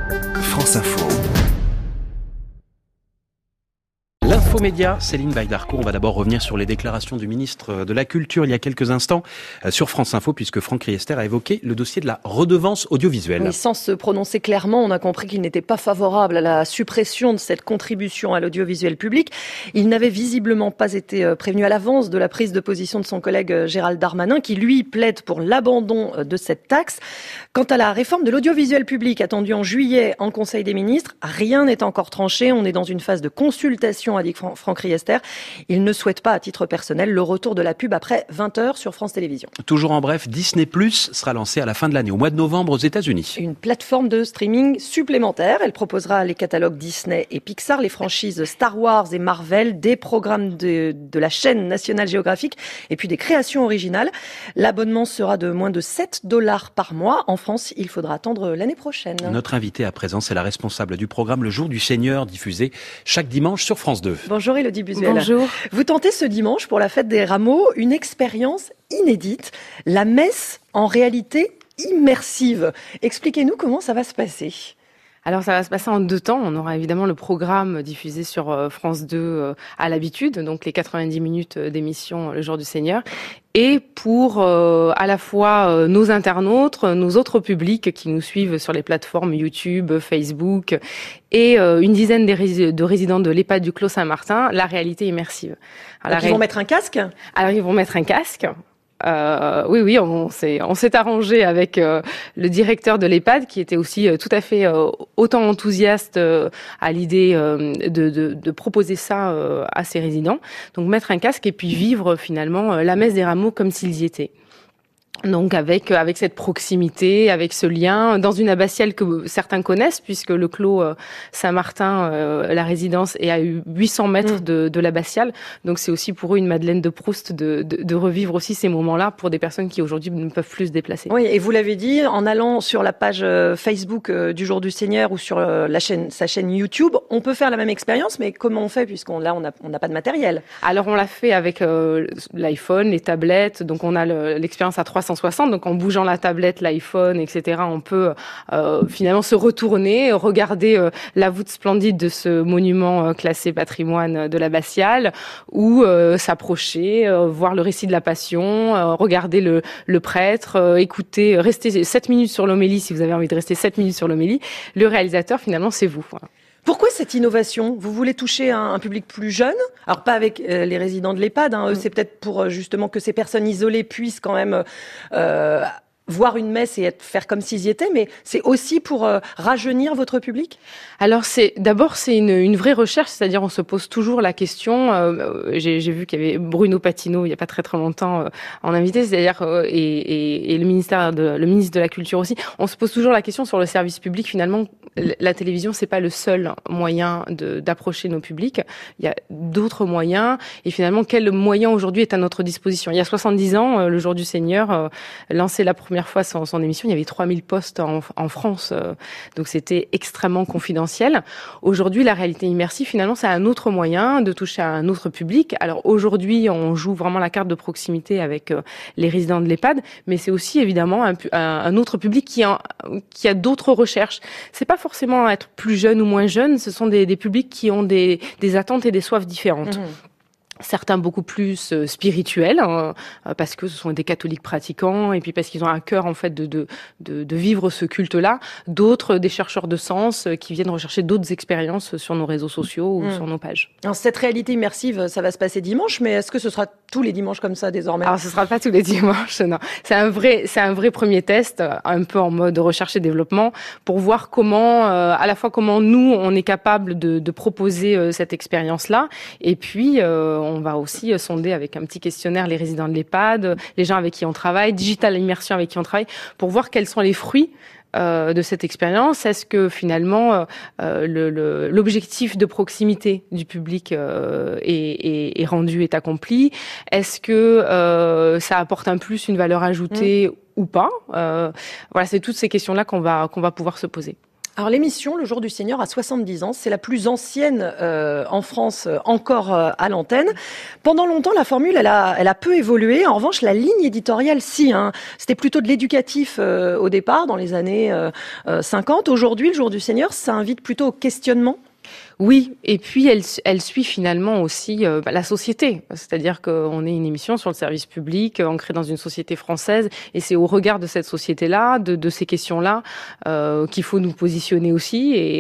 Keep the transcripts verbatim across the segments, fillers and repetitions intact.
France Info. L'infomédia, Céline Baydarcourt. On va d'abord revenir sur les déclarations du ministre de la Culture il y a quelques instants sur France Info, puisque Franck Riester a évoqué le dossier de la redevance audiovisuelle. Oui, sans se prononcer clairement, on a compris qu'il n'était pas favorable à la suppression de cette contribution à l'audiovisuel public. Il n'avait visiblement pas été prévenu à l'avance de la prise de position de son collègue Gérald Darmanin, qui lui plaide pour l'abandon de cette taxe. Quant à la réforme de l'audiovisuel public attendue en juillet en Conseil des ministres, rien n'est encore tranché. On est dans une phase de consultation, a dit Franck Riester. Il ne souhaite pas, à titre personnel, le retour de la pub après vingt heures sur France Télévisions. Toujours en bref, Disney plus sera lancé à la fin de l'année, au mois de novembre aux États-Unis. Une plateforme de streaming supplémentaire. Elle proposera les catalogues Disney et Pixar, les franchises Star Wars et Marvel, des programmes de, de la chaîne National Geographic et puis des créations originales. L'abonnement sera de moins de sept dollars par mois. En France, il faudra attendre l'année prochaine. Notre invitée à présent, c'est la responsable du programme Le Jour du Seigneur, diffusé chaque dimanche sur France deux. Bonjour Élodie Buzuel. Bonjour. Vous tentez ce dimanche pour la fête des Rameaux une expérience inédite, la messe en réalité immersive. Expliquez-nous comment ça va se passer. Alors ça va se passer en deux temps. On aura évidemment le programme diffusé sur France deux à l'habitude, donc les quatre-vingt-dix minutes d'émission Le Jour du Seigneur. Et pour euh, à la fois euh, nos internautes, nos autres publics qui nous suivent sur les plateformes YouTube, Facebook et euh, une dizaine de, rés- de résidents de l'EHPAD du Clos Saint-Martin, la réalité immersive. Alors, Donc, ré... ils vont mettre un casque ? Alors ils vont mettre un casque. Euh, oui, oui, on s'est, on s'est arrangé avec euh, le directeur de l'EHPAD qui était aussi euh, tout à fait euh, autant enthousiaste euh, à l'idée euh, de, de, de proposer ça euh, à ses résidents. Donc mettre un casque et puis vivre finalement euh, la messe des Rameaux comme s'ils y étaient. Donc avec avec cette proximité, avec ce lien, dans une abbatiale que certains connaissent, puisque le clos euh, Saint-Martin, euh, la résidence, est à huit cents mètres mmh. de, de l'abbatiale. Donc c'est aussi pour eux une Madeleine de Proust de, de, de revivre aussi ces moments-là pour des personnes qui aujourd'hui ne peuvent plus se déplacer. Oui, et vous l'avez dit, en allant sur la page Facebook du Jour du Seigneur ou sur la chaîne, sa chaîne YouTube, on peut faire la même expérience, mais comment on fait, puisqu'on là on n'a on n'a pas de matériel? Alors on l'a fait avec euh, l'iPhone, les tablettes, donc on a le, l'expérience à trois cent soixante, donc en bougeant la tablette, l'iPhone, et cetera, on peut euh, finalement se retourner, regarder euh, la voûte splendide de ce monument euh, classé patrimoine de l'abbatiale, ou euh, s'approcher, euh, voir le récit de la Passion, euh, regarder le, le prêtre, euh, écouter, rester sept minutes sur l'homélie si vous avez envie de rester sept minutes sur l'homélie. Le réalisateur, finalement, c'est vous. Voilà. Pourquoi cette innovation ? Vous voulez toucher un, un public plus jeune ? Alors pas avec euh, les résidents de l'EHPAD, hein, eux, c'est peut-être pour euh, justement que ces personnes isolées puissent quand même euh, voir une messe et être, faire comme s'ils y étaient, mais c'est aussi pour euh, rajeunir votre public ? Alors c'est d'abord c'est une, une vraie recherche, c'est-à-dire on se pose toujours la question. Euh, j'ai, j'ai vu qu'il y avait Bruno Patino il y a pas très très longtemps euh, en invité, c'est-à-dire euh, et, et, et le ministère de le ministre de la Culture aussi. On se pose toujours la question sur le service public. Finalement, la télévision c'est pas le seul moyen de, d'approcher nos publics. Il y a d'autres moyens et finalement quel moyen aujourd'hui est à notre disposition ? Il y a soixante-dix ans, euh, le Jour du Seigneur euh, lancé la première fois son, son émission, il y avait trois mille postes en, en France, euh, donc c'était extrêmement confidentiel. Aujourd'hui, la réalité immersive, finalement, c'est un autre moyen de toucher à un autre public. Alors aujourd'hui, on joue vraiment la carte de proximité avec euh, les résidents de l'EHPAD, mais c'est aussi évidemment un, un, un autre public qui a, qui a d'autres recherches. C'est pas forcément être plus jeune ou moins jeune, ce sont des, des publics qui ont des, des attentes et des soifs différentes. Mmh. Certains beaucoup plus euh, spirituels, hein, parce que ce sont des catholiques pratiquants, et puis parce qu'ils ont un cœur en fait de, de, de, de vivre ce culte-là. D'autres, des chercheurs de sens, euh, qui viennent rechercher d'autres expériences sur nos réseaux sociaux ou mmh. sur nos pages. Alors, cette réalité immersive, ça va se passer dimanche, mais est-ce que ce sera tous les dimanches comme ça désormais ? Alors, ce sera pas tous les dimanches, non. C'est un vrai, c'est un vrai premier test, un peu en mode recherche et développement, pour voir comment, euh, à la fois comment nous on est capable de, de proposer euh, cette expérience-là, et puis euh, on va aussi sonder avec un petit questionnaire les résidents de l'EHPAD, les gens avec qui on travaille, Digital Immersion avec qui on travaille, pour voir quels sont les fruits euh, de cette expérience. Est-ce que finalement euh, le, le, l'objectif de proximité du public euh, est, est, est rendu, est accompli ? Est-ce que euh, ça apporte un plus, une valeur ajoutée mmh. ou pas ? euh, Voilà, c'est toutes ces questions-là qu'on va qu'on va pouvoir se poser. Alors l'émission Le Jour du Seigneur a soixante-dix ans, c'est la plus ancienne euh, en France euh, encore euh, à l'antenne. Pendant longtemps, la formule, elle a, elle a peu évolué. En revanche, la ligne éditoriale, si. Hein. C'était plutôt de l'éducatif euh, au départ, dans les années euh, euh, cinquante. Aujourd'hui, Le Jour du Seigneur, ça invite plutôt au questionnement. Oui, et puis elle, elle suit finalement aussi euh, la société, c'est-à-dire qu'on est une émission sur le service public, ancrée dans une société française, et c'est au regard de cette société-là, de, de ces questions-là, euh, qu'il faut nous positionner aussi, et,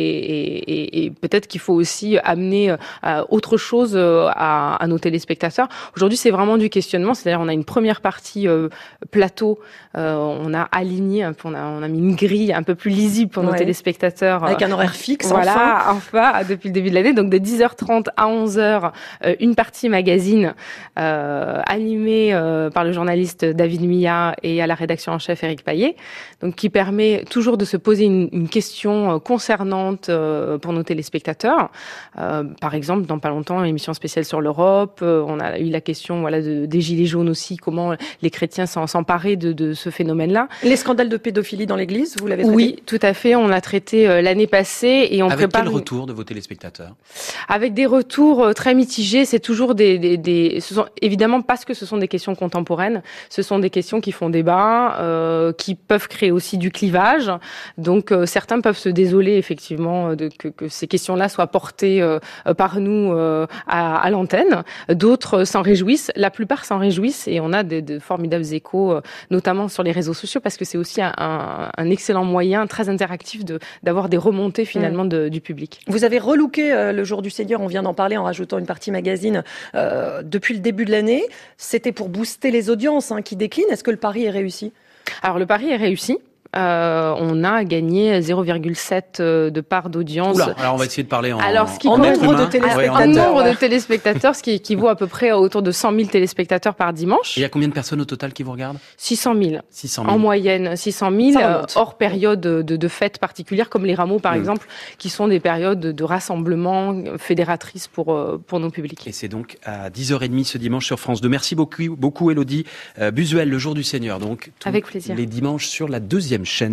et, et peut-être qu'il faut aussi amener euh, autre chose à, à nos téléspectateurs. Aujourd'hui, c'est vraiment du questionnement, c'est-à-dire on a une première partie euh, plateau, euh, on a aligné, un peu, on a, on a mis une grille un peu plus lisible pour nos ouais. téléspectateurs. Avec un horaire fixe, voilà, enfin, enfin depuis le début de l'année, donc de dix heures trente à onze heures, euh, une partie magazine euh, animée euh, par le journaliste David Millat et à la rédaction en chef Éric Payet, donc qui permet toujours de se poser une, une question concernante euh, pour nos téléspectateurs. Euh, par exemple, dans pas longtemps, une émission spéciale sur l'Europe, euh, on a eu la question voilà de, des gilets jaunes aussi, comment les chrétiens s'emparer de, de ce phénomène-là. Les scandales de pédophilie dans l'Église, vous l'avez traité? Oui, tout à fait, on l'a traité euh, l'année passée et on Avec prépare. Quel retour de vos téléspectateurs? Avec des retours très mitigés, c'est toujours des, des, des, ce sont évidemment parce que ce sont des questions contemporaines, ce sont des questions qui font débat, euh, qui peuvent créer aussi du clivage. Donc euh, certains peuvent se désoler effectivement de que, que ces questions-là soient portées euh, par nous euh, à, à l'antenne. D'autres s'en réjouissent, la plupart s'en réjouissent et on a de, de formidables échos, euh, notamment sur les réseaux sociaux, parce que c'est aussi un, un, un excellent moyen, très interactif, de d'avoir des remontées finalement de, du public. Vous avez relooké euh, Le Jour du Seigneur, on vient d'en parler en rajoutant une partie magazine euh, depuis le début de l'année. C'était pour booster les audiences hein, qui déclinent. Est-ce que le pari est réussi? Alors le pari est réussi. Euh, on a gagné zéro virgule sept de part d'audience. Oula, alors on va essayer de parler en, alors, ce qui en nombre de téléspectateurs. En nombre de téléspectateurs, ce qui équivaut à peu près à autour de cent mille téléspectateurs par dimanche. Et il y a combien de personnes au total qui vous regardent? six cent mille. six cent mille. En moyenne, six cent mille, euh, hors période de, de fêtes particulières, comme les rameaux par mmh. exemple, qui sont des périodes de rassemblement fédératrices pour, pour nos publics. Et c'est donc à dix heures trente ce dimanche sur France deux. Merci beaucoup, beaucoup Élodie euh, Busuel, Le Jour du Seigneur. Donc, avec plaisir. Les dimanches sur la deuxième chaîne.